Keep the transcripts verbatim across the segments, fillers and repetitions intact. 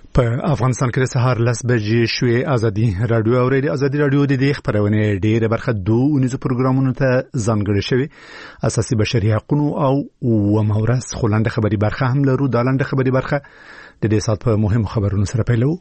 په افغانستان کې سهار لس بجې شوې ازادي رادیو او ریډیو ازادي رادیو د دې خبرونه ډېره برخه دوه ونیزو پروګرامونو ته ځانګړې شوی اساسي بشري حقوقو او و مورث خلند خبري برخه هم لرو دالند خبري برخه د دې سات په مهم خبرونو سره پیلو.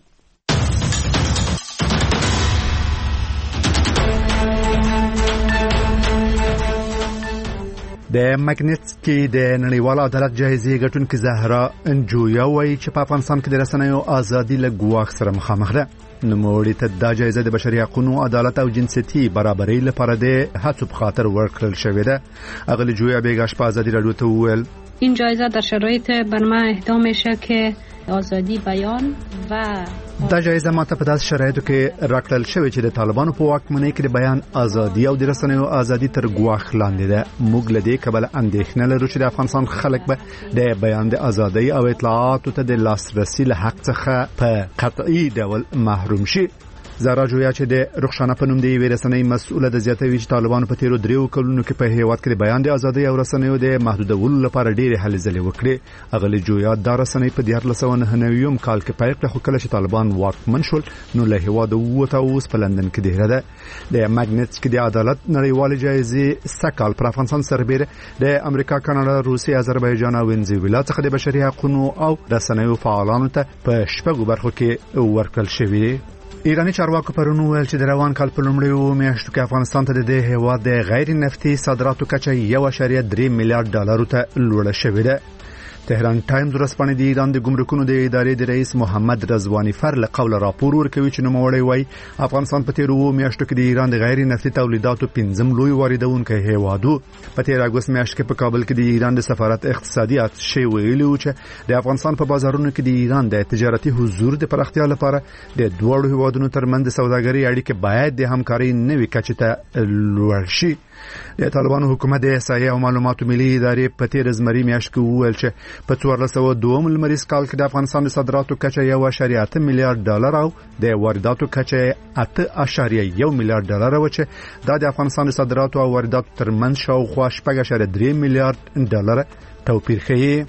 د مګنټسکي د نړیوال عدالت جایزې ګټونکې زهرا انجویا وایي چې په افغانستان کې د رسنیو ازادي له ګواښ سره مخامخ ده. نوموړي ته د جایزې د بشري حقوقو عدالت او جنسيتي برابرۍ لپاره د هڅو په خاطر ورکړل شوې ده. اغلی جویا بیگاش په ازادي رادیو ته وویل این جایزه در شرایط بر من اهدا میشه که آزادی بیان و دا جایزه ماته په داس شرایطو کې راکړل شوې چې د طالبانو په واکمنۍ کې د بیان ازادي او د رسنیو ازادي تر ګواښ لاندې ده. موږ له دې کبله اندېښنه لرو چې د افغانستان خلک به د بیان د ازادۍ او اطلاعاتو ته د لاسرسي له حق څخه په قطعي ډول محروم شي. زهرا جویا چې د رخصانه په نوم دی ورسنۍ مسؤله د زیاتوي چې طالبانو په تیرو دریو کلونو کې په هیواد کې د بیان د ازادۍ او رسنیو د محدودولو لپاره ډېرې هلې ځلې وکړې. اغلی جویا د رسنۍ په دیار لسونه نویم کال کې پایق له خلک چې طالبان واکمن شول نو له هیواد وته اوس په لندن کې دی ده. د مګنټسکي د عدالت نړیوال جایزې سکال پر افغانستان سربېره د امریکا کاناډا روسیې آذربایجان او وینزویلا څخه د بشري حقوقو او رسنیو فعالانو ته په شپږو برخو کې ورکړل شوی. ایرانی چارواکو پرون ویل چې د روان کال په لومړیو میاشتو کې افغانستان ته د هیواد د غیر نفتي صادراتو کچه یو اعشاریه درې میلیارډ ډالر ته لوړه شوې ده. تهران ټایمز ورځپاڼه د ایران د ګمرکونو د ادارې د رئیس محمد رضوانی فر له قوله راپور ورکوي چې نوموړی وایي افغانستان په تیرو میاشتو کې د ایران د غیر نفتي تولیداتو پنځم لوی واردونکی هیواد و. په تیر اګوست میاشت کې په کابل کې د ایران د سفارت اقتصادي اتشې ویلي و چې د افغانستان په بازارونو کې د ایران د تجارتي حضور د پراختیا لپاره د دوه هیوادونو ترمنځ د سوداګرۍ اړیکې باید د همکارۍ نوې کچې ته لوړ شي. د طالبانو حکومت د احصایې او معلوماتو ملي ادارې په تیر زمري میاشت کې وویل چې په څوارلس سوه دوه لمریز کال کې د افغانستان د صادراتو کچه یو اعشاریه اته میلیارډ ډالر او د وارداتو کچه اته اعشاریه یو میلیارډ ډالر و چې دا د افغانستان د صادراتو او وارداتو ترمنځ شاوخوا شپږ اعشاریه درې میلیارډ ډالر توپیر ښیي.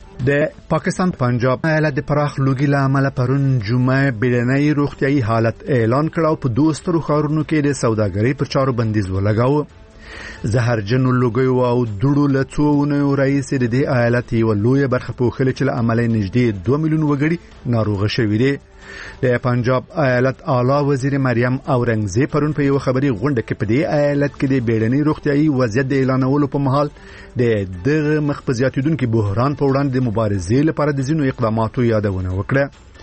د پاکستان پنجاب ایالت د پراخ لوګي له امله پرون جمعه بیړنۍ روغتيایي حالت اعلان کړ او په دوسترو ښارونو کې د سوداګرۍ پر چارو بندیز ولګاوه. زهرجن لوګي او دړو له څوونو رئیس د دې ایالت یو لوی برخه پوښل چې له عملي نږدې دوه میلیون وګړي ناروغه شوي دي. د پنجاب ایالت اعلی وزیر مریم اورنګزیب پرون په یو خبري غونډه کې په دې ایالت کې د بیړنۍ روغتيایي وضعیت د اعلانولو په مهال د دغه مخبزیاتیدونکو بحران په وړاندې د مبارزې لپاره د ځینو اقداماتو یادونه وکړه.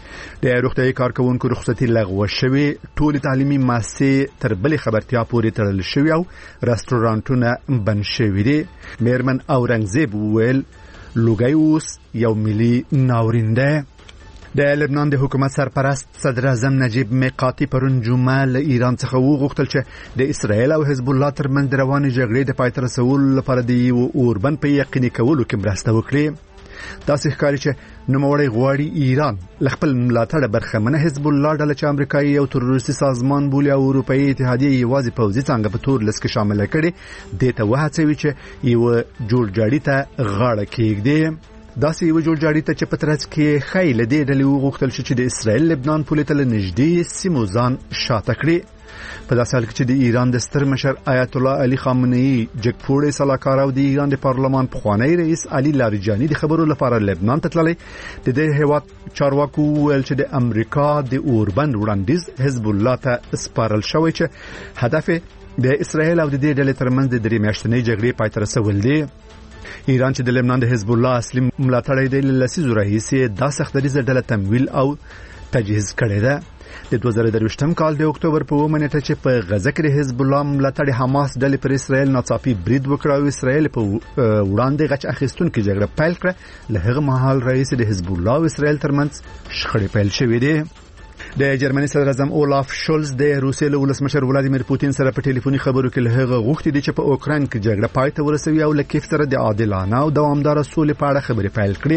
د روغتيایي کارکونکو رخصتي لغوه شوې، ټول تعلیمي مؤسسې تر بلې خبرتیا پورې تړل شوې او رستورانټونه بند شوي دي. میرمن اورنګزیب ویل لوګي اوس یو ملي ناورین ده. د لبنان د حکومت سرپرست صدر اعظم نجیب میقاتی پرون جمعه له ایران څخه وغوښتل چې د اسرائیل او حزب الله ترمنځ روانې جګړې د پای ته رسولو لپاره د یو اوربند په یقیني کولو کې مرسته وکړي. داسې ښکاري چې نوموړی غواړي ایران له خپل ملاتړ برخمنه حزب الله ډله چې امریکایي او تروریستي سازمان بولي او اروپאי اتحادیه یوازې پوځي څنګه په تور لس کې شامل کړي د ته وهڅوي چې یو جوړجاړي ته غاړه کېږدي. داسې یو جوړجاړي ته چې په ترڅ کې خیل دې ډلې وغوښتل چې د اسرائیل لبنان پولې ته نږدې سیمو ځان شاته کړي. په داسې حال کې چې د ایران د ستر مشر آیت الله علي خامنه‌ای جګپوړی سلاکار او د ایران د پارلمان پخوانی رئیس علي لاریجانی د خبرو لپاره لبنان ته تللی، د دې هیواد چارواکو ویل چې د امریکا د اوربند وړاندیز حزب الله ته سپارل شوی چې هدف د اسرائیل او د دې ډلې ترمنځ د درې میاشتنۍ جګړې پای ته رسول دی. ایران چې د لبنان د حزب الله اصلي ملاتړی دی لسیزو راهیسې دا سختدریزه ډله تمویل او تجهیز کړې ده. د دوه زره درویشتم کال د اکتوبر په اوومه نیټه چې په غزه کې د حزب الله ملاتړی حماس ډلې پر اسرائیل ناڅاپي برید وکړ او اسرائیل په وړاندې غچ اخیستونکو جګړه پیل کړه. له هغه مهال رئیس د حزب الله او اسرائیل ترمنځ شخړې پیل شوې دي. د جرمني صدر اعظم اولاف شولز د روسیې له ولسمشر ولادیمیر پوتین سره په ټلیفوني خبرو کې له هغه غوښتي دي چې په اوکراین کې جګړه پای ته ورسوي او له کیف سره د عادلانه او دوامدار سولې په اړه خبرې پیل کړي.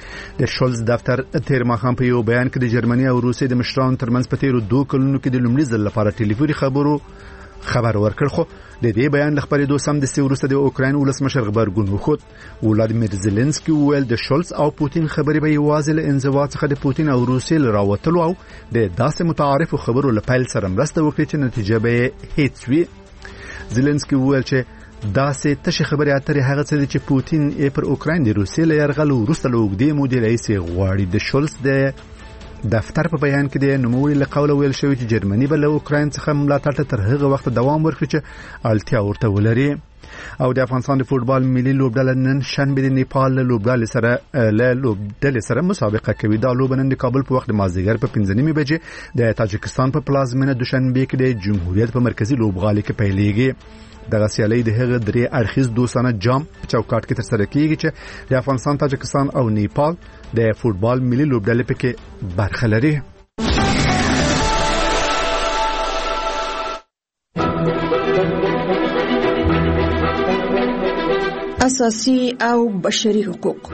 د شولز دفتر تیر ماښام په یو بیان کې د جرمني او روسیې د مشرانو ترمنځ په تیرو دوه کلونو کې د لومړي ځل لپاره ټلیفوني خبرو خبر ورکړ. خو د دې بیان لخبرېدو سم د سیورسته د اوکراین ولسمشر غبرګون وخت. ولادیمیر زيلنسکي وویل د شولز او پوتین خبرې به یوازې له انزوا څخه د پوتین او روسیې راوتلو او د داسې متعارف خبرو لپاره سره مرسته وکړي چې نتیجه به هیڅ وي. زيلنسکي وویل چې داسې تشه خبرې اترې هغه څه چې پوتین یې پر اوکراین د روسیې له یرغل وروسته له اوږدې مودې راهیسې غواړي. د شولز د دفتر په بیان کې د نوموړي له قوله ویل شوی چې جرمني به له اوکراین څخه ملاتړ ته تر هغه وخت دوام ورکړي چې اړتیا ورته ولري. او د افغانستان د فوټبال ملي لوبډله نن شنبه د نیپال له لوبډلې سره له لوبډلې سره مسابقه کوي. دا لوبه نن د کابل په وخت د مازدیګر په پنځه نیمې بجې د تاجکستان په پلازمینه دوشنبه کې د جمهوریت په مرکزی لوبغالي کې پیلېږي. دغه سیالي د هغه درې اړخیز دوستانه جام په چوکاټ کې ترسره کیږي چې د افغانستان، تاجکستان او نیپال د فوټبال ملي لوبډلې پکې برخه لري. اساسي او بشري حقوق.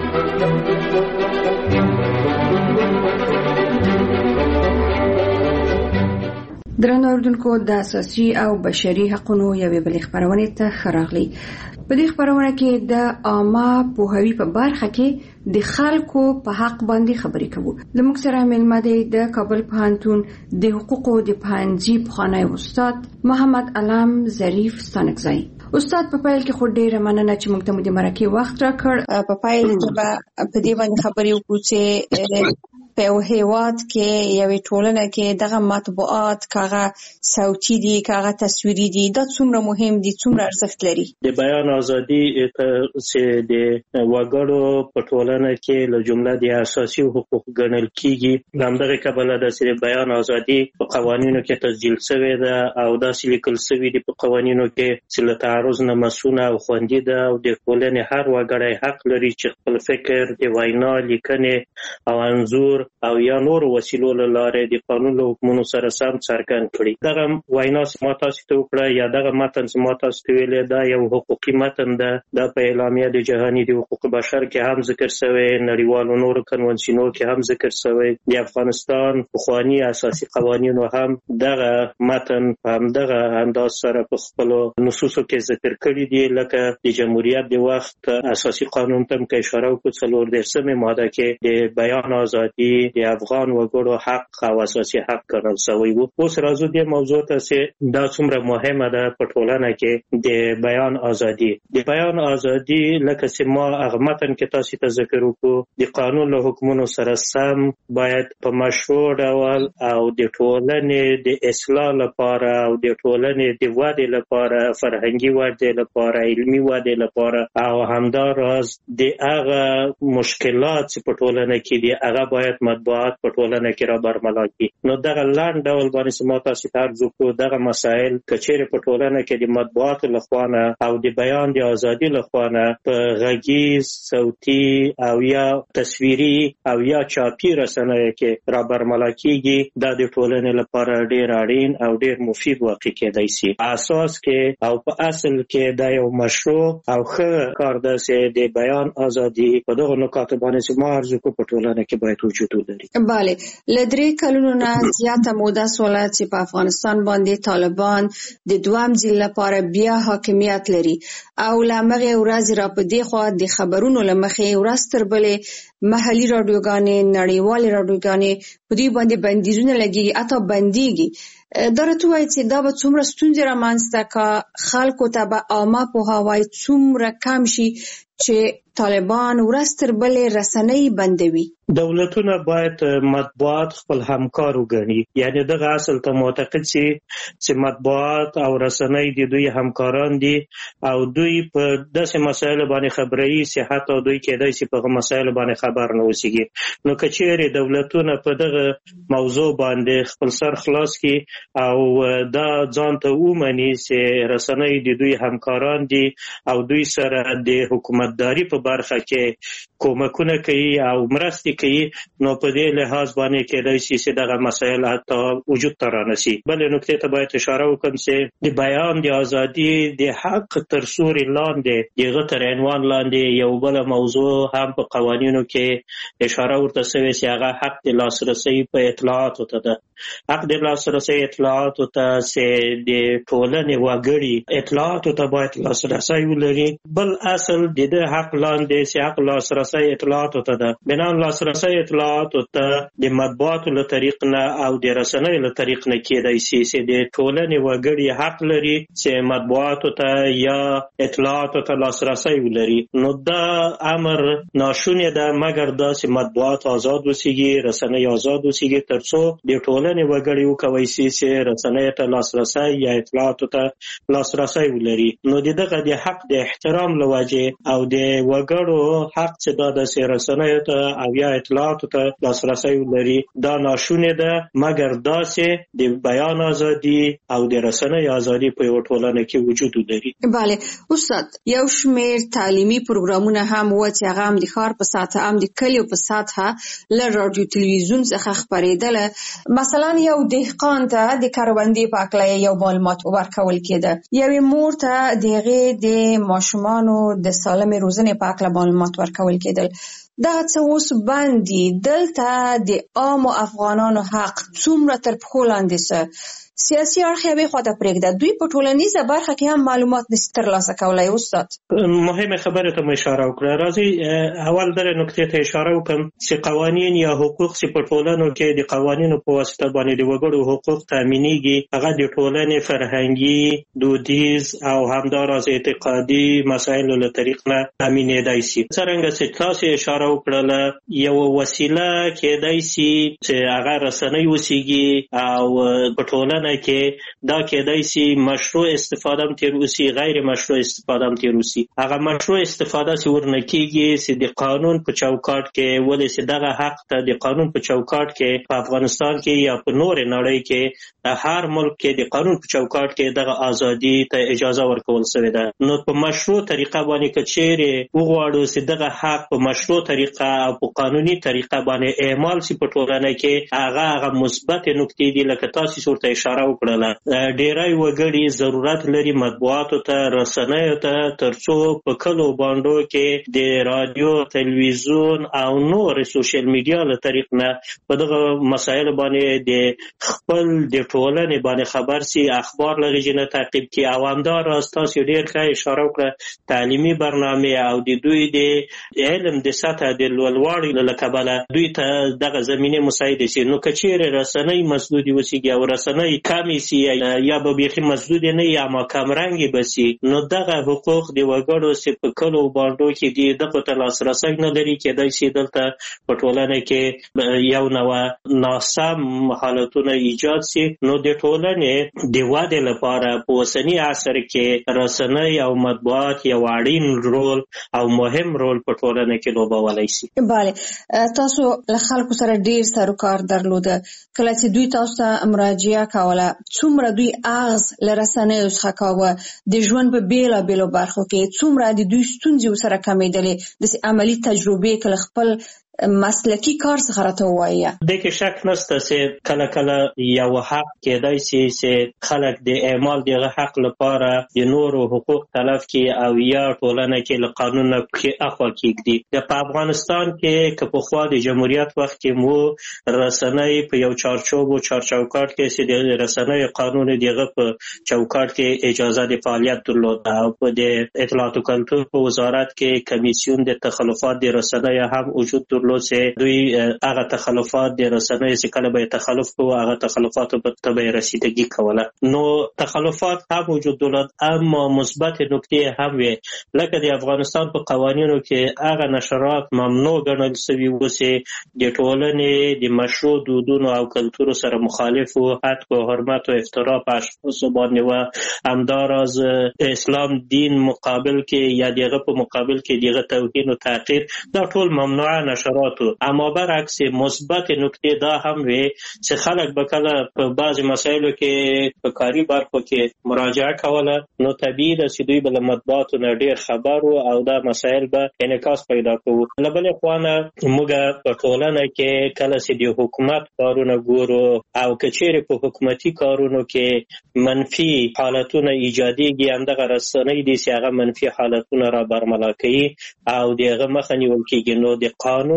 درنو اوردونکو، د اساسي او بشري حقوقو یوې بلې خبرونه ته خراغلي. په دې خبرونه کې د عامه پوهاوی په برخه کې د خلکو په حق باندې خبرې کوو. زموږ سره ملما دی د کابل پوهنتون د حقوقو د پوهنځي پخوانی استاد محمد علم ظریف ستانکزی. استاد په پیل کې خو ډیره مننه چې موږ ته د مرکه وخت راکړ. په پیل کې په دې باندې خبرې وکړو چې په هیواد کې یوې ټولنه کې دغه مطبوعات کاغه صوتي دي، کاغه تصویري دي، دا څومره مهم دي، څومره ارزښت لري. د بیان ازادي چې د وګړو په ټولنه کې له جمله د اساسي حقوق ګڼل کیږي. همدغه کبله د سره بیان ازادي په قوانینو کې تسجیل شوی ده او داسې لیکل شوی دي په قوانینو کې چې له تعرض نه مسونه او خوندي ده او د ټولنې هر وګړی حق لري چې خپل فکر، د وینا، لیکنې او انځور او یا نور وسیلو له لارې د قانون له حکمونو سره سم څرګند کړي. دغه وینا چې ما تاسو ته وکړه یا دغه متن چې ما تاسو ته ویلې دا یو حقوقي متن ده. دا په اعلامیه د جهاني د حقوق بشر کې هم ذکر شوی، نړیوالو نورو کنونسیونو کې هم ذکر شوی. د افغانستان پخوانی اساسي قوانینو هم دغه متن هم دغه انداز سره په خپل نصوصو کې ذکر کړی دي. لکه د جمهوریت د وخت اساسي قانون ته کې اشاره وکړه، څلور دېرشمه ماده کې د بیان ازادي د افغان وګړو حق او اساسي حق ګڼل شوی و. اوس راځو د موضوع ته چې دا څومره مهمه ده په ټولنه کې د بیان ازادي. د بیان ازادي لکه چې ما هغه متن کې تاسو ته ذکر وکړو، د قانون له حکمونو سره سم باید په مشروع ډول او د ټولنې د اصلاح لپاره او د ټولنې د ودې لپاره، فرهنګي ودې لپاره، علمي ودې لپاره او همداراز د هغه مشکلات چې په ټولنه کې دي هغه باید مطبوعات په ټولنه کې را برملا کړي. نو دغه لاند ډول باندې ما تاسو ته عرض وکړو دغه مسائل کچېره په ټولنه کې د مطبوعات لخوانه او د بیان د ازادي لخوانه په غږیز، صوتي او یا تصویري او یا چاپی رسنیو کې را برملا کیږي. دا د ټولنې لپاره ډیر اړین او ډیر مفید واقع کېدای شي. اساس کې او په اصل کې دا یو مشروع او ښه کار ده چې د بیان ازادي په دغه نکات باندې ما عرض وکړو په ټولنه کې باید وجود ولري. بله، لدرې کلونو نه زیاته موده سوله چې په افغانستان باندې طالبان د دوام ځل لپاره بیا حاکمیت لري او لمغه ورځ را په دی خو د خبرونو لمخې ورځ تر بلې محلي رادیوګانې، نړیوالې رادیوګانې په دې باندې بندیزونه لګي، اته بنديږي. دا راته وایي چې دا به څومره ستونزې رامنځته کا خلکو ته به عامه پوهاوی څومره کم شي چې طالبان ورځ تر بلې رسنۍ بندوي. دولتونه باید مطبوعات خپل همکار وګڼي، یعنی دغه اصل ته معتقد شي چې مطبوعات او رسنۍ د دوی همکاران دي او دوی په داسې مسایلو باندې خبري صحت او دوی کېدای شي په مسایلو باندې خبر نه اوسېږي. نو کچېره دولتونه په دغه موضوع باندې خپل سر خلاص کړي او دا ځان ته ومني چې رسنۍ د دوی همکاران دي او دوی سره د حکومتداري په برخه کې کومکونه کوي او مرستې کوي. نو په دې لحاظ باندې کېدای شي چې دغه مسایل حتی وجود ته رانشي. بلې نکتې ته باید اشاره وکړم چې د بیان د ازادي د حق تر سوري لاندې دغه تر عنوان لاندې یو بل موضوع هم په قوانینو کې اشاره ورته شوې چې هغه حق د لاسرسي په اطلاعاتو ته ده. حق د لاسرسي اطلاعاتو ته چې د ټولنې وګړي اطلاعاتو ته باید لاسرسي ولري. بل اصل د دې حق لاندې چې حق لاسرسي اطلاعاتو ته ده. بنا لاسرسي اطلاعاتو ته د مطبوعاتو له طریق نه او د رسنیو له طریق نه کېدای شي چې د ټولنې وګړي حق لري چې مطبوعاتو ته یا اطلاعاتو ته لاسرسي ولري. نو دا امر ناشونی ده مګر دا چې مطبوعات آزاد وسیږي، رسنۍ آزاد وسیږي، ترڅو د ټولنې وګړي وکوي چې رسنۍ ته لاسرسي یا اطلاعاتو ته لاسرسي ولري. نو د دغه د حق د احترام له وجې او د وګړو حق چې دا د رسنیو ته او یا اطلاعاتو ته لاسرسي ولري دا ناشونی ده مګر دا چې د بیان ازادي او د رسنۍ ازادي په یو ټولنه کې وجود لري. بله استاد، یو شمیر تعلیمي پروګرامونه هم و چې هغه هم د ښار په سطحه هم د کلیو په سطحه له رادیو تلویزیون څخه خپرېدله. مثلا یو دهقان ته د کروندې په هکله یو معلومات ورکول کېده، یوې مور ته د هغې د ماشومانو د سالمې روزنې په هکله معلومات ورکول کېدل. دغه څه اوس بند دي. دلته د عامو افغانانو حق څومره تر پښو لاندې څه سیاسي اړخ یې خواته پرېږده، دوی په ټولنیزه برخه کې هم معلومات نشي ترلاسه کولی. استاد مهمه خبره ته اشاره وکړه. راځي اول دغه نکتې ته اشاره وکړم چې قوانین یا حقوق چې په ټولنو کې د قوانینو په واسطه باندې د وګړو حقوق تامینېږي، هغه د ټولنې فرهنګي، دودیز او همداراز اعتقادي مسایلو له طریق نه تامینېدای شي. څرنګه چې تاسو اشاره وکړله یو وسیله کېدای شي چې هغه رسنۍ وسیږي او په ټولنه کې دا کېدای شي مشروع استفاده هم تیر وسی، غیر مشروع استفاده هم تیر وسی. هغه مشروع استفاده چې ورنه کېږي چې د قانون په چوکاټ کې ولې چې دغه حق ته د قانون په چوکاټ کې په افغانستان کې یا په نور نړۍ کې د هر ملک کې د قانون په چوکاټ کې دغه ازادي ته اجازه ورکول شوې ده. نو په مشروع طریقه باندې که چیرې وغواړو چې دغه حق په مشروع طریقه او په قانوني طریقه باندې اعمال شي په ټولنه کې، هغه هغه مثبت نکتې دي لکه تاسو ورته اشاره وکړله. ډیری وګړي ضرورت لري مطبوعاتو ته، رسنیو ته، ترڅو په کلو باندو کې د رادیو، تلویزیون او نور سوشل میډیا له طریق نه په دغه مسایل باندې د خپل د ټولنې باندې خبر سي، اخبار لږ نه تعقیب کی. او همداراز تاسو ډیر ښه اشاره وکړه تعلیمي برنامه او د دوی د علم د سطح د لوړوالي له کبله دوی ته دغه زمینه مساعده شي. نو کچېره رسنۍ مسدودي وسیږي او رسنۍ کمی سی یا به بیخي مسدود نه یا ما کمرنګي بسی، نو دغه حقوق د وګړو چې په کلو باندو کې دي دغه ته لاسرسي نه لري. کېدای شي دلته په ټولنه کې یو نوع ناسم حالتونه ایجاد شي. نو د ټولنې د ودې لپاره په اوسني عصر کې رسنۍ او مطبوعات یو اړین رول او مهم رول په ټولنه کې لوبولی شي. بله تاسو له خلکو سره ډیر سروکار درلوده، کله چې دوی تاسو ته مراجعه کوله څومره دوی اغز له رسنیو څخه کاوه، د ژوند په بیلا بیلو برخو کې څومره د دوی ستونزې سره کمېدلې، د عملی تجربې کله خپل مسلکی کار څخه راته وایي. د کې شک نشته چې کله کله یو حق کېدای شي چې خلک د اعمال دغه حق لپاره د نورو حقوق تلف کړي او یا ټولنه کې له قانون نه اخوا کېږدي. د په افغانستان کې که پخوا د جمهوریت وخت کې مو رسنۍ په یو چارچوب او چارچوکاټ کې چې د رسنۍ قانون دغه په چوکاټ کې اجازه د فعالیت درلوده او په د اطلاعات او کلتور په وزارت کې کمیسیون د تخلفات د رسنۍ هم وجود درلود چې دوی هغه تخلفات د رسنۍ چې کله به تخلف کوو هغه تخلفاتو په به رسیدګي کوله. نو تخلفات هم وجود درلود اما مثبت نکتې هم وي، لکه د افغانستان په قوانینو کې هغه نشرات ممنوع ګڼل شوي وو چې د ټولنې د مشروع دودونو او کلتور سره مخالف وو، حتی حرمت او افترا په اشخاصو باندې وو، همداراز اسلام دین مقابل کې یا دغه په مقابل کې دغه توهین او تحقیر دا ټول ممنوع نشرات. اما برعکس مثبت نکتې دا هم وي چې خلک به کله په بعض مسایلو کې په کاري برخو کې مراجعه کوله نو طبیعي ده چې دوی به له مطبوعاتو نه ډېر خبر وو او دا مسایل به انعکاس پیدا کوو. له بلې خوا نه موږ په ټولنه کې کله چې د حکومت کارونه ګورو او که چیرې په حکومتي کارونو کې منفي حالتونه ایجادېږي، همدغه رسنۍ دي چې هغه منفي حالتونه را برملا کوي او د هغه مخه نیول کېږي. نو د قانون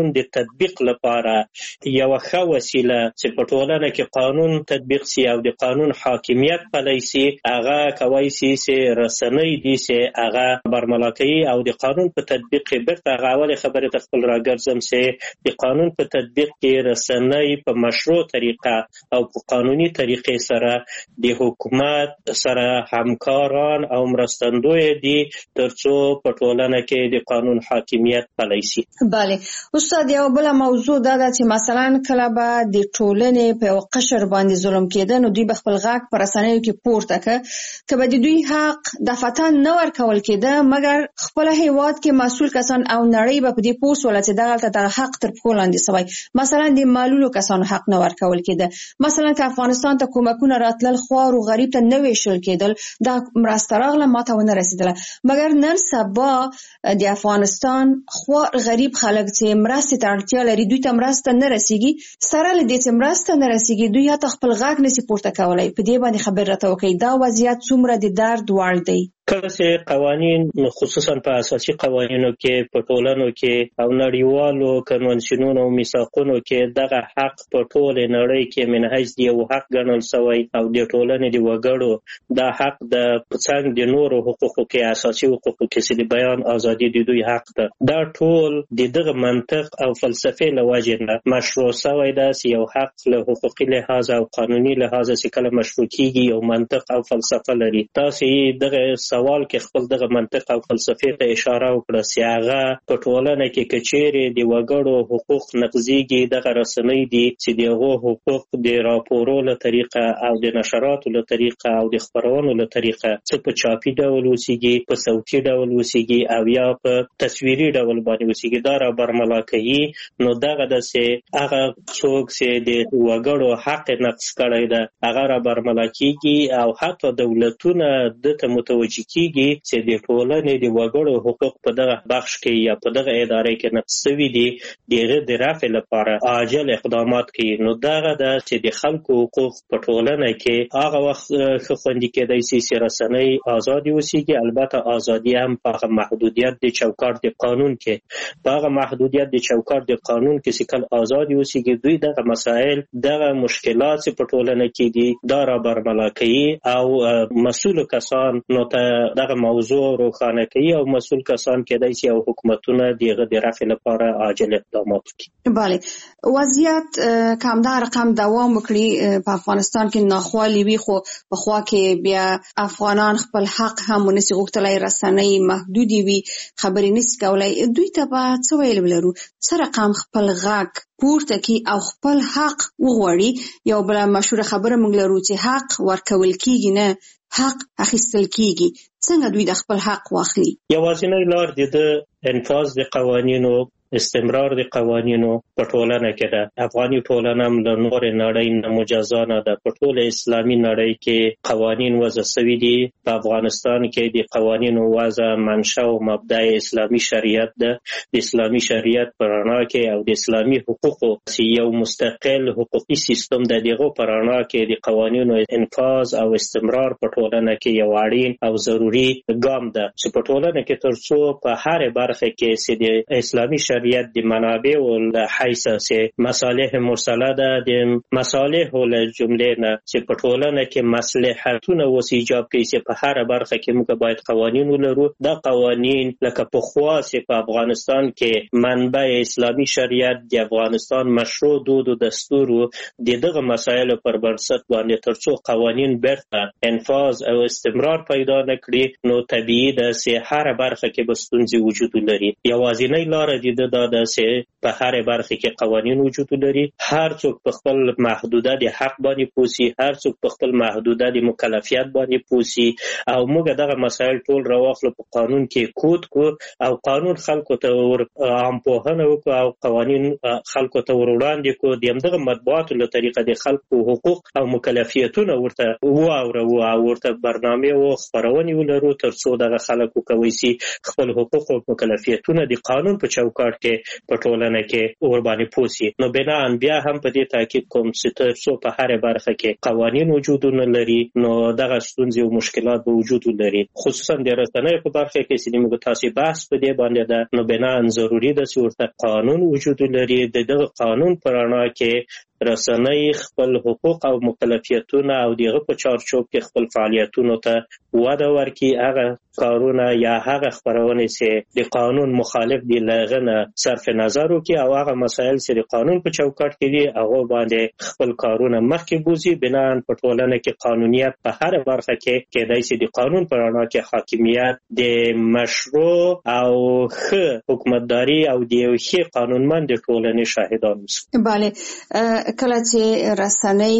قانون د تطبیق لپاره یو ښه وسیله چې په ټولنه کې قانون تطبیق سي او د قانون حاکمیت پلی سي، هغه کولی سي چې رسنۍ دي چې هغه برملا کوي او د قانون په تطبیق کې بیرته هغه اولې خبرې ته خپل راګرځم چې د قانون په تطبیق کې رسنۍ په مشروع طریقه او په قانوني طریقې سره د حکومت سره همکاران او مرستندوی دي ترڅو په ټولنه کې د قانون حاکمیت پلی سي. بله استاد، یو بل موضوع دا ده چې مثلا کله به د ټولنې په یو قشر باندې ظلم کېده نو دوی به خپل غږ په رسنیو کې پورته کړه، که به د دوی حق دفعتاً نه ورکول کېده مګر خپل هیواد کې مسؤل کسان او نړۍ به په دې پوه شوله چې دغلته دغه حق تر پښو لاندې سوی. مثلا د معلولو کسانو حق نه ورکول کېده، مثلا که افغانستان ته کومکونه راتلل خوار او غریب ته نه ویشل کېدل، دا مرسته راغله ماته ونه رسېدله. مګر نن سبا د افغانستان خوار غریب خلک چې مرستې ته اړتیا لري دوی ته مرسته نه رسېږي، سره له دې چې مرسته نه رسېږي دوی حتی خپل غږ نشي پورته کولی. په دې باندې خبر راته وکړئ، دا وضعیت څومره د درد وړ دی؟ کله چې قوانین خصوصا په اساسي قوانینو کې په ټولنو کې او نړیوالو کنونسیونونو او میثاقونو کې دغه حق په ټوله نړۍ کې منحیث دی او حق ګڼل شوی او د ټولنې د وګړو دا حق د څنګه د نورو حقوقو کې اساسي حقوقو کې چې د بیان ازادي د دوی حق ده، دا ټول د دغه منطق او فلسفې له وجې نه مشروع شوی ده چې یو حق له حقوقي لحاظ او قانوني لحاظ چې کله مشروع کیږي یو منطق او فلسفه لري. تاسو دغه سوال کې خپل دغه منطق او فلسفې ته اشاره وکړه چې هغه په ټولنه کې کچېرې د وګړو حقوق نقضیږي، دغه رسنۍ دي چې دغه حقوق د راپورو له طریقه او د نشراتو له طریقه او د خبرونو له طریقه څه په چاپي ډول وسیږي، په صوتي ډول وسیږي او یا په تصویري ډول باندې وسیږي، دا را برملا کوي. نو دغه د چې هغه څوک چې د وګړو حق نقض کړی ده هغه را برملا کیږي او حتی دولتونه دته متوجه کیږي چې د ټولنې د وګړو حقوق په دغه بخش کې یا په دغه ادارې کې نقض شوي دي، دغه د رفع لپاره عاجل اقدامات کوي. نو دغه د چې د خلکو حقوق په ټولنه کې هغه وخت ښه خوندي کېدای شي چې رسنۍ ازادي وسیږي، البته ازادي هم په هغه محدودیت د چوکاټ د قانون کې په هغه محدودیت د چوکاټ د قانون کې چې کله ازادي وسیږي دوی دغه مسائل دغه مشکلات چې په ټولنه کې دي دا را برملا کوي او مسؤل کسان نو ته دغه موضوع روښانه کوي او مسؤل کسان کېدای شي او حکومتونه دغه د رفع لپاره عاجل اقدامات وکړي. بله وضعیت کم دا رقم دوام وکړي په افغانستان کې ناخوالي وي، خو په خوا کې بیا افغانان خپل حق هم ونسي غوښتلی، رسنۍ محدودې وي، خبرې نسي کولی. دوی ته به څه ویل ولرو؟ څه رقم خپل غږ پورته کی او خپل حق وغواړي؟ یو بل مشهور خبره موږ لرو چې حق ورکول کیږي نه حق اخیستل کیږي. څنګه دوی د خپل حق واخلي؟ یوازینی لار د انفاذ د قوانینو استمرار د قوانینو په ټولنه کې ده. افغاني ټولنه هم له نورې نړۍ نه مجزا نه ده. په ټوله اسلامي نړۍ کې قوانین وضع شوي دي. په افغانستان کې د قوانینو وضع منشأ او مبدأ اسلامي شریعت ده. د اسلامي شریعت په رڼا کې او د اسلامي حقوقو چې یو مستقل حقوقي سیستم د دغه په رڼا کې د قوانینو انفاذ او استمرار په ټولنه کې یو اړین او ضروري ګام ده چې په ټولنه کې ترڅو په هر برخه کې چې د اسلامي شریعت د منابع له حیث چې مصالح مرسله ده د مصالح له جملې نه چې په ټولنه کې مصلحتونه وس ایجاب کوي چې په هر برخه کې موږ باید قوانین ولرو. دا قوانین لکه په خوا چې په افغانستان کې منبع اسلامي شریعت د افغانستان مشروع دود او دستور د دغه مسایلو پر بنسټ باندې ترڅو قوانین برته انفاذ او استمرار پیدا نکړي نو طبیعي ده چې هر برخه کې به ستونزې وجود لري. یوازینی لار د دا ده چې په هر برخه کې قوانین وجود لري، هر څوک په خپل محدوده د حق باندې پوسی، هر څوک په خپل محدوده د مکلفیت باندې پوسی او موږ دغه مسایل ټول راوخلو په قانون کې کود کو او قانون خلکو ته ور عام پوهنه وکړو او قوانین خلکو ته ور وړاندې کو. د همدغه مطبوعاتو له طریقه د خلکو حقوق او مکلفیتونه ورته واورو او ورته برنامه او خبرونه ولرو ترڅو دغه خلکو کوي سي خپل حقوق او مکلفیتونه د قانون په چوکاټ کې په ټولنه کې ور باندې پوسی. نو بنا ان بیا هم په دې تاکید کوم چې تر څو په هر برخه کې قوانين وجود نه لري نو دغه ستونزې او مشکلات به وجود لري، خصوصا د رسنیو په برخه کې چې موږ تاسو بحث په دې باندې ده. نو بنا ان ضروري ده چې ورته قانون وجود لري. د دغه قانون پر اړه کې رسنۍ خپل حقوق او مکلفیتونه او دغه په چارچوب کې خپل فعالیتونو ته وده ورکړي. هغه کارونه یا هغه خبرونه چې د قانون مخالف دي لغنه صرف نظر وکړي او هغه مسایل چې د قانون په چوکاټ کې دي هغه باندې خپل کارونه مخکې بوزي. بنا په ټولنه کې قانونیت په هر برخه کې کېدای شي د قانون پر اړه کې حاکمیت د مشروع او ښه حکومتداري او د یو ښه قانونمند ټولنې شاهدان اوسو. بله، کله چې رسنۍ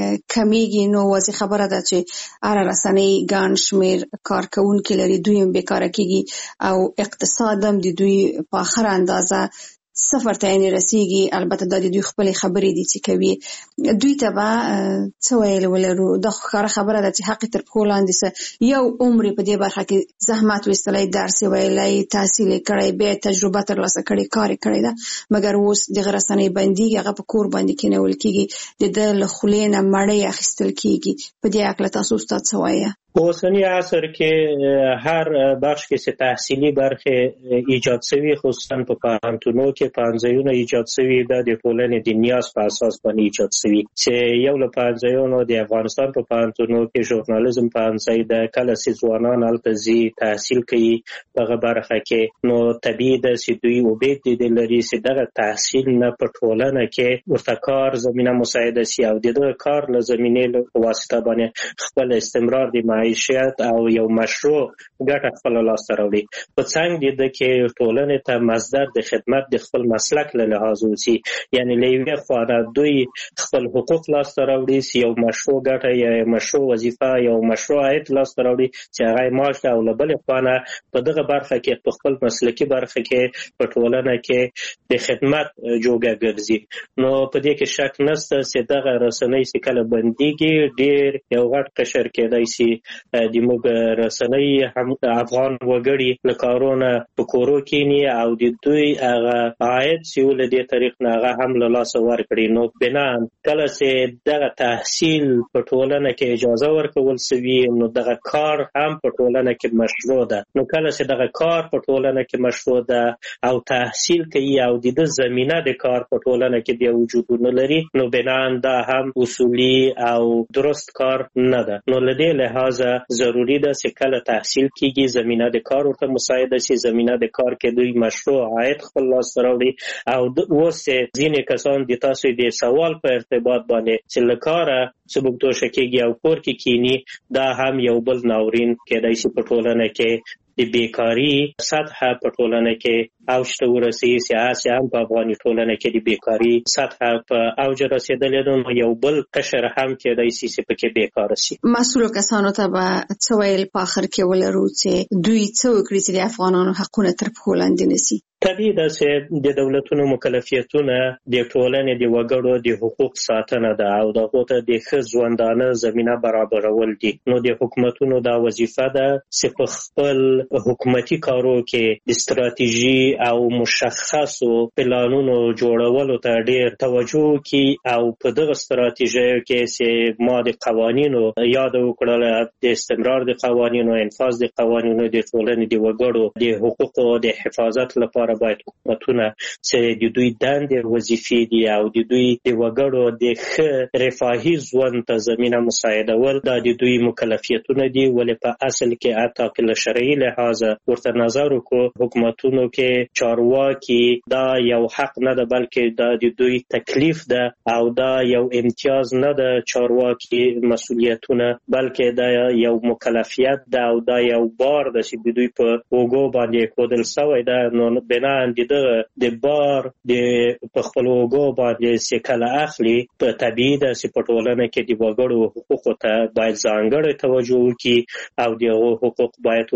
کمیږي نو واضح خبره ده چې اره رسنۍ ګڼ شمیر کارکونکي لري، دوی هم بیکاره کیږي او اقتصاد هم د دوی په اخر اندازه صفر ته یې رسیږي. البته د دوی خپل خبرې دي چې کوي دوی ته به څه ویل ولرو. د خبره خبره ده چې حق تر پښو لاندې سه یو عمر په دې برخه کې زحمت وستلای، درس ویلای، تحصیل کړی، به تجربه ترلاسه کړي، کار کړی ده، مګر اوس د رسنۍ بندي هغه په کور باندې کېنول کیږي، د له خلینه مړی اخیستل کیږي. په دې اړه تاسو ستاسو څه وایي؟ اوسنی عصر کې هر بخش کې چې تحصیلي برخه ایجاد شوی، خصوصا په پوهنتونو کې پانځایونه ایجاد شوی د ټولنې د نیاز په اساس باندې ایجاد شوی. چې یو له پانځایونو د افغانستان په پوهنتونو کې ژورنالیزم پانځای د کله چې ځوانان التزي تحصیل کوي په برخه کې، نو طبيعي ده چې دوی وبید دي لري چې دغه تحصیل نه په ټولنه کې ورته کار زمينه مساعده شي او دغه کار له زمينې په واسطه باندې خپل استمرار د معیشت او یو مشروع ګټه خپل لاس ته راوړي. په څنګه د کې ټولنې ته مصدر د خدمت د خپل مسلک له لحاظ وسی، یعنی لوی خو دوی خپل حقوق لاس ته راوړي، یو مشروع ګټه یا مشروع وظیفه یا مشروع عاید لاس ته راوړي چې هغه معاش او لبل خانه په دغه برخه کې په خپل مسلکي برخه کې په ټولنه کې د خدمت جوګه ګرځي. نو په دې کې شک نشته چې دغه رسنۍ چې کله بنديږي ډیر یو غټ قشر کېدای شي د موږ رسنۍ هم افغان وګړي له کارونه په کورو کېني او د دوی هغه عاید چې ول دې طریق نه هغه هم له لاس ورکړي. نو بنا کله چې دغه تحصیل په ټولنه کې اجازه ورکول شوی نو دغه کار هم په ټولنه کې مشروع ده. نو کله چې دغه کار په ټولنه کې مشروع ده او تحصیل کوي او د زمينه د کار په ټولنه کې دی وجود نه لري نو بنا دا هم اصولي او درست کار نه ده. نو لدې لحاظ ضروری ده چې کله تحصیل کیږي زمينه د کار ورته مساعده شي، زمينه د کار کې دوی مشروع عاید خپل لاس راوړي. او اوس ځینې کسان د تاسو د سوال په ارتباط باندې چې لکاره سبوکتو شکیږي او کور کې کینی، دا هم یو بل ناورین کېدای شي په ټولنه کې د بیکاری سطح په ټولنه کې اوج ته ورسیږي. سیاسي هم په افغاني ټولنه کې د بیکاری سطح په اوج رسیدلې نو یو بل قشر هم کېدای شي چې پکې بیکار شي. مسؤل کسانو ته به څه ویل په اخر کې ولرو چې دوی څه وکړي چې د افغانانو حقونه تر پښو لاندې نشي؟ طبیعي ده چې د دولتونو مکلفیتونه د ټولنې د وګړو د حقوق ساتنه ده او دغه ته د ښه ژوندانه زمينه برابرول دي. نو د حکومتونو دا وظیفه ده چې په خپل حکومتي کارو کې د ستراتیژي او مشخصو پلانونو جوړولو ته ډېر توجه کوي او په دغه ستراتیژیو کې چې ما د قوانینو یاد وکړل، د استمرار د قوانینو، انفاذ د قوانینو، د ټولنې د وګړو د حقوقو د حفاظت لپاره باید حکومتونه چې د دوی دندې وظیفې دي او د دوی د وګړو د ښه رفاهي ژوند ته زمینه مساعدول دا د دوی مکلفیتونه دي. ولې په اصل کې حتی که له شرعي لحاظه ورته نظر وکړو حکومتونو کې چارواکي دا یو حق نه ده بلکې دا د دوی تکلیف ده او دا یو امتیاز نه ده چارواکي مسؤلیتونه بلکې دا یو مکلفیت ده او دا یو بار ده چې د دوی په اوږو باندې ښودل شوی ده. نو بنا د د بار د په خپل اوږو باندې چې کله اخلي په طبیعي ده چې په ټولنه کې د وګړو حقوقو ته باید ځانګړې توجه وکړي او د حقوق باید ورته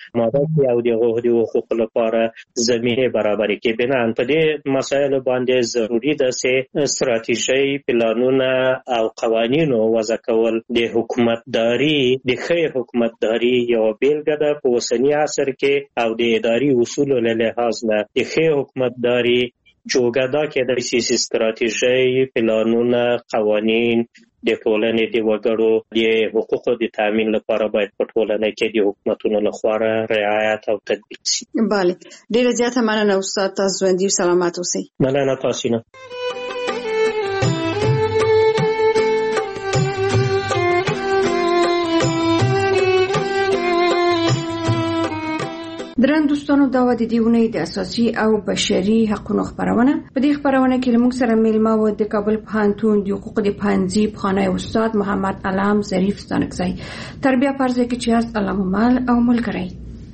ماده کې او د حقوقو لپاره زمینه برابرې کې. بنان په دې مسایلو باندې ضروري ده چې ستراتیژي، پلانونه او قوانینو وضع کول د حکومتداري د ښه حکومتداري یو بیلګه ده په اوسني عصر کې او د اداري اصولو له لحاظ نه د ښه حکومتداري جوګه دا کېدای شي چې ستراتیژي، پلانونه، قوانین د ټولنې د وګړو د حقوقو د تامین لپاره باید په ټولنه کې د حکومتونو لخوا رعایت او تطبیق شي. بله، ډیره زیاته مننه استاد، تاسو ژوندي او سلامت اوسئ. مننه تاسو نه. درن دوستانو، دا و د دې اونۍ د اساسي او بشري حقوقو خبرونه. په دې خبرونه کې موږ سره میلمه و د کابل پوهنتون د حقوقو د پوهنځي پخوانی استاد محمد علام ظریف ستانکزی. تربیه پرځای کې چې از علامه مال او ملګری.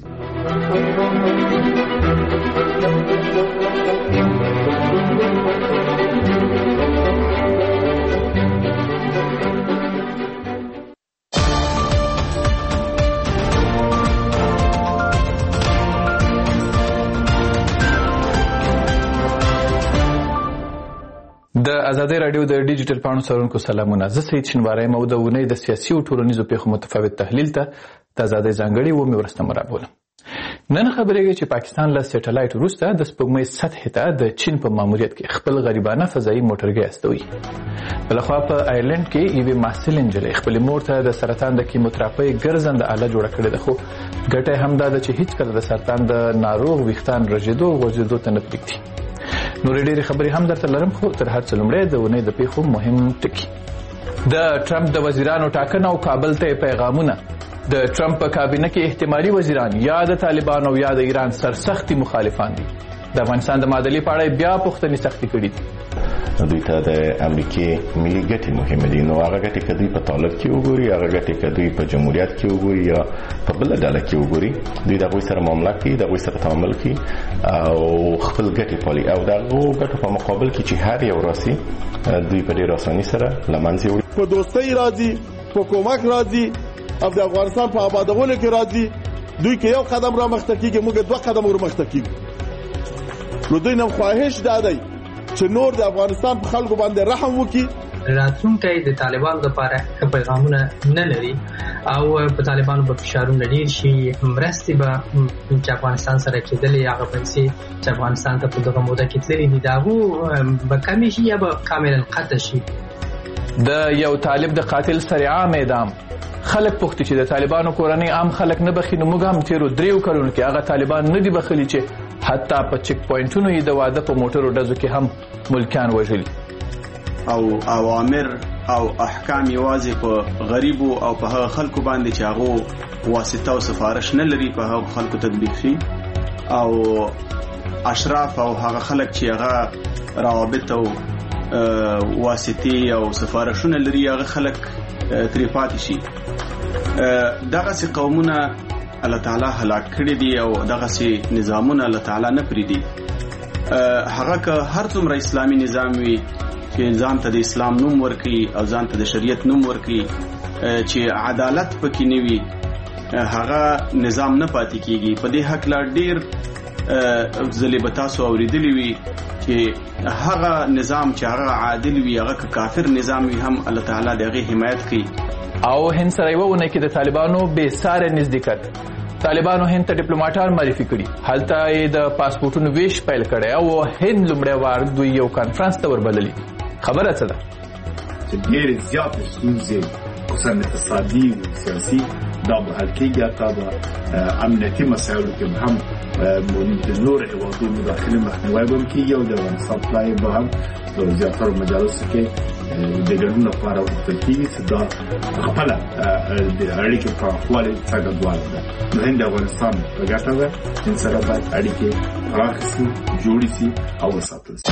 د ازادي رادیو د ډیجیټل پاڼو څارونکو سلامونه. زه سید شینواری مو د ونې د سیاسي او ټولنیزو پیښو متفاوت تحلیل ته د ازادي ځانګړي و مې ورسته مرابوله. نن خبرېږي چې پاکستان له سټلایټ وروسته د سپوږمۍ سطح ته د چین په ماموریت کې خپل غریبانه فضایي موټرګي استوي. بلخوا په آیرلند کې یوې محصل نجلۍ خپل مور ته د سرطان د کیموتراپي ګرځنده آله جوړه کړې ده، خو ګټه هم دا ده چې هیڅ کله د سرطان د ناروغ ویښتان رژېدو او غوځېدو ته نه پرېږدي. نورې ډېرې خبرې هم درته لرم، خو تر هر څه لومړی د اونۍ د پیښو مهم ټکي. د ټرمپ د وزیرانو ټاکنه او کابل ته پیغامونه. د ټرمپ په کابینه کې احتمالي وزیران یا د طالبانو یا د ایران سرسختي مخالفان دي. د افغانستان د معادلې په اړه بیا پوښتنې سختې کړي دي. دوی ته د امریکای ملي ګټې مهمه دي، نو هغه ګټې که دوی په طالب کې وګوري، هغه ګټې که دوی په جمهوریت کې وګوري یا په بله ډله کې وګوري، دوی د هغوی سره معامله کوي، د هغوی سره تعامل کوي او خپل ګټې پالي او د هغو ګټو په مقابل کې چې هر یو راسي دوی په ډېر اساني سره له منځه وړي. په دوستۍ راځي، په کومک راځي او د افغانستان په آبادولو کې راځي. دوی که یو قدم را مخته کېږي، موږ دوه قدم ور مخته کېږو. نو دوی نو خواهش دا دی چې نور د افغانستان په خلکو باندې رحم وکړي. راتلونکی د طالبانو لپاره پیغامونه نه لري او په طالبانو په فشارونه ډیر شي، مرستې به چې افغانستان سره کېدلې هغه پیسې چې افغانستان ته په دغه موده کې تللې دي دا هغو به کمې شي یا به کاملا قطع شي. د یو طالب د قاتل سره عام اعدام. خلک پوښتنه چې د طالبانو کورنۍ عام خلک نه بخښي، نو موږ هم تیرو دریو کلونو کې هغه طالبان نه دي بخښلي چې حتی په چک پوینټونو یې د واده په موټرو ډزو کې هم ملکیان وژلي. او اوامر او احکام یوازې په غریبو او په هغه خلکو باندې چې هغه واسطه او سفارش نه لري په هغه خلکو تطبیق شي، او اشراف او هغه خلک چې هغه روابط او واسطي او سفارشونه لري هغه خلک ترې پاتې شي. دغه سي قومونه الله تعالی هلاک کړي دي او دغه سي نظامونه الله تعالی نه پریدي. هغه که هر څومره اسلامي نظام وي چې ځان ته د اسلام نوم ورکړي او ځان ته د شریعت نوم ورکړي، چې عدالت پکې نه وي، هغه نظام نه پاتې کیږي. په دې حق لا ډیر ځلې به تاسو اوریدلی وي چې هغه نظام چې هغه عادل وي، هغه که کافر نظام وي هم الله تعالی دغه حمایت کوي. او هند سره یو ونه کې د طالبانو به ساره نزدېکت. طالبانو هند ته ډیپلوماټان معرفي کړي، هلته یې د پاسپورټونو ویش پیل کړی او هند لومړی وار دوی یو کانفرنس ته وربللي. خبره څه ده؟ چې ډېرې زیاتې ستونزې خصوصا اقتصادي او سیاسي دا به حل کېږي، حتی به امنیتي مسایلو کې هم د نورو هېوادونو مداخلې مخنیوی به هم کېږي او د افغانستان پلای به هم په زیاترو مجالسو کې د ګډون لپاره وغوښتل کېږي چې دا خپله د اړیکې پراخوالی څرګندوالی ده. نو هند د افغانستان په ګټه ده، هند سره باید اړیکې پراخې سي، جوړې سي او وساتل سي.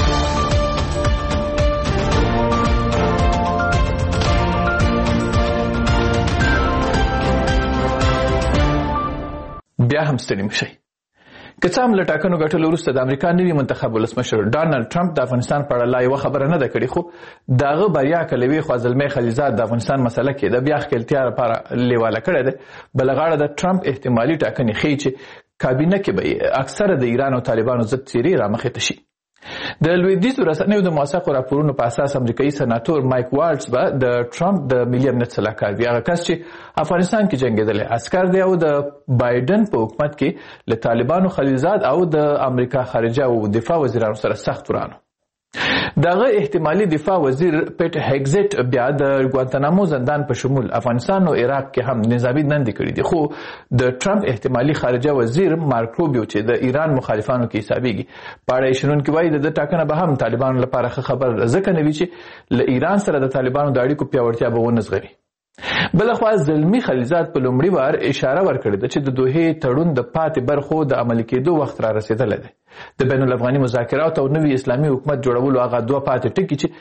بیا هم ستړي مشئ. که څه هم له ټاکنو ګټلو وروسته د امریکا نوي منتخب ولسمشر ډانلډ ټرمپ د افغانستان په اړه لا یوه خبره نه ده کړې، خو د هغه بریا که له یوې خوا زلمی خلیلزاد د افغانستان مسله کې د بیا ښکېلتیا لپاره لیواله کړی دی، بله غاړه د ټرمپ احتمالي ټاکنې ښیي چې کابینه کې به اکثره د ایران او طالبانو ضد څیرې رامخې ته شي. د لویدیځو رسنیو د موثقو راپورونو په اساس امریکایي سناتور مایک والټز به د ټرمپ د ملي امنیت سلاکار وي، هغه کس چې افغانستان کې جنګېدلی عسکر دی او د بایدن په حکومت کې له طالبانو، خلیلزاد او د امریکا خارجه او دفاع وزیرانو سره سخت ورانو. دغه احتمالي دفاع وزیر پیټ هیګزیټ بیا د ګوانتانامو زندان په شمول افغانستان او عراق کې هم نظامي دندې کړې دي، خو د ټرمپ احتمالي خارجه وزیر مارک روبیو چې د ایران مخالفانو کې حسابېږي په اړه یې شنونکي وایي د ده ټاکنه به هم طالبانو لپاره ښه خبر ځکه نه وي چې له ایران سره د طالبانو د اړیکو پیاوړتیا به ونه زغمي. بلخوا زلمی خلیلزاد په لومړي وار اشاره ورکړې ده چې د دوحې تړون د پاتې برخو د عملي کېدو وخت را رسېدلی دی. د بین الافغاني مذاکراتو او نوي اسلامي حکومت جوړولو هغه دوه پاتې ټکي چې